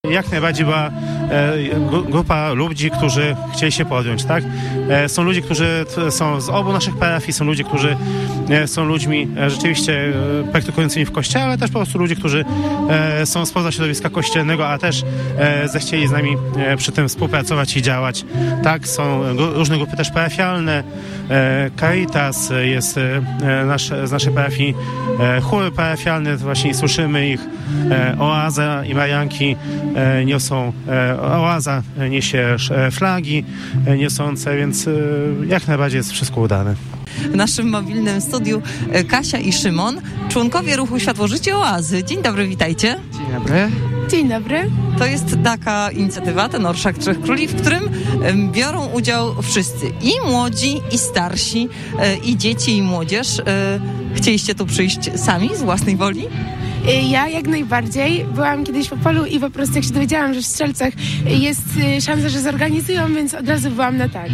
Jak najbardziej była grupa ludzi, którzy chcieli się podjąć, tak? Są ludzie, którzy są z obu naszych parafii, są ludzie, którzy są ludźmi rzeczywiście praktykującymi w kościele, ale też po prostu ludzie, którzy są spoza środowiska kościelnego, a też zechcieli z nami przy tym współpracować i działać. Tak, są różne grupy też parafialne, Caritas, jest z naszej parafii chór parafialny, właśnie słyszymy ich, Oaza i Marianki niosą, Oaza niesie flagi niosące, więc jak najbardziej jest wszystko udane. W naszym mobilnym studiu Kasia i Szymon, członkowie ruchu Światło Życie Oazy. Dzień dobry, witajcie. Dzień dobry. Dzień dobry. To jest taka inicjatywa, ten Orszak Trzech Króli, w którym biorą udział wszyscy. I młodzi, i starsi, i dzieci, i młodzież. Chcieliście tu przyjść sami, z własnej woli? Ja jak najbardziej. Byłam kiedyś po polu i po prostu jak się dowiedziałam, że w Strzelcach jest szansa, że zorganizują, więc od razu byłam na tak.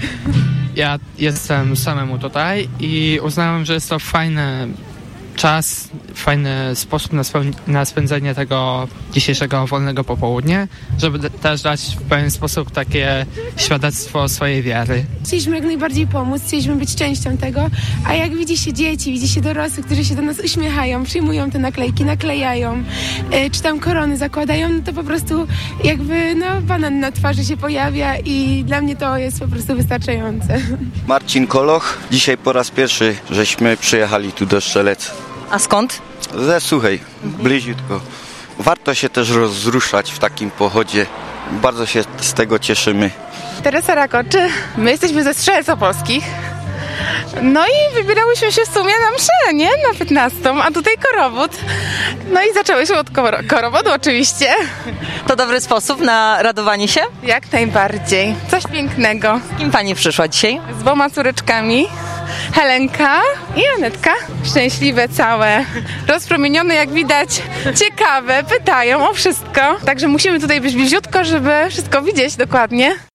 Ja jestem samemu tutaj i uznałem, że jest to fajny czas, fajny sposób na spędzenie tego dzisiejszego wolnego popołudnia, żeby też dać w pewien sposób takie świadectwo swojej wiary. Chcieliśmy jak najbardziej pomóc, chcieliśmy być częścią tego, a jak widzi się dzieci, widzi się dorosłych, którzy się do nas uśmiechają, przyjmują te naklejki, naklejają, czy tam korony zakładają, no to po prostu jakby banan na twarzy się pojawia i dla mnie to jest po prostu wystarczające. Marcin Koloch. Dzisiaj po raz pierwszy żeśmy przyjechali tu do Strzelec. A skąd? Ze Suchej, bliziutko. Warto się też rozruszać w takim pochodzie. Bardzo się z tego cieszymy. Teresa Rakoczy. My jesteśmy ze Strzelec Opolskich. No i wybierałyśmy się w sumie na mszę, nie? Na 15, a tutaj korowód. No i zaczęłyśmy od korowodu oczywiście. To dobry sposób na radowanie się? Jak najbardziej. Coś pięknego. Z kim pani przyszła dzisiaj? Z 2 córeczkami. Helenka i Anetka. Szczęśliwe całe. Rozpromienione jak widać. Ciekawe. Pytają o wszystko. Także musimy tutaj być bliziutko, żeby wszystko widzieć dokładnie.